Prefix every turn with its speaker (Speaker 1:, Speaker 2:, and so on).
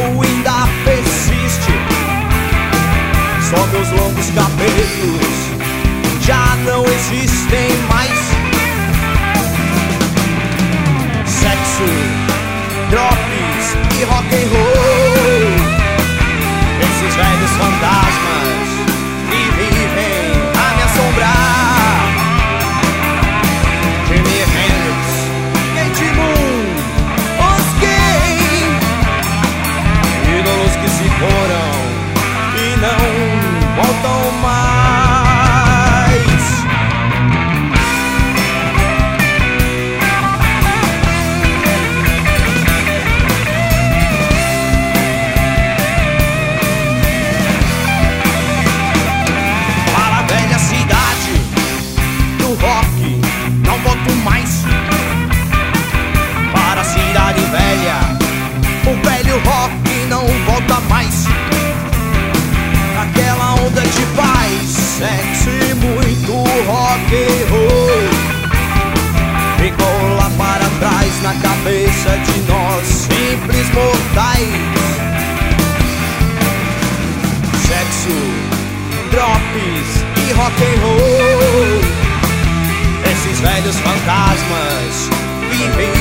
Speaker 1: ainda persiste. Só meus longos cabelos já não existem mais. Sexo, drops e rock and roll, esses velhos fantasmas que vivem a me assombrar. Jimi Hendrix, Kate Moon, os gay, ídolos que se foram e não voltam mais. Para a velha cidade do rock não volto mais. Para a cidade velha o velho rock não volta mais. Aquela onda de paz, sexo e muito rock and roll ficou lá para trás na cabeça de nós simples mortais. Sexo, drops e rock and roll, esses velhos fantasmas vivem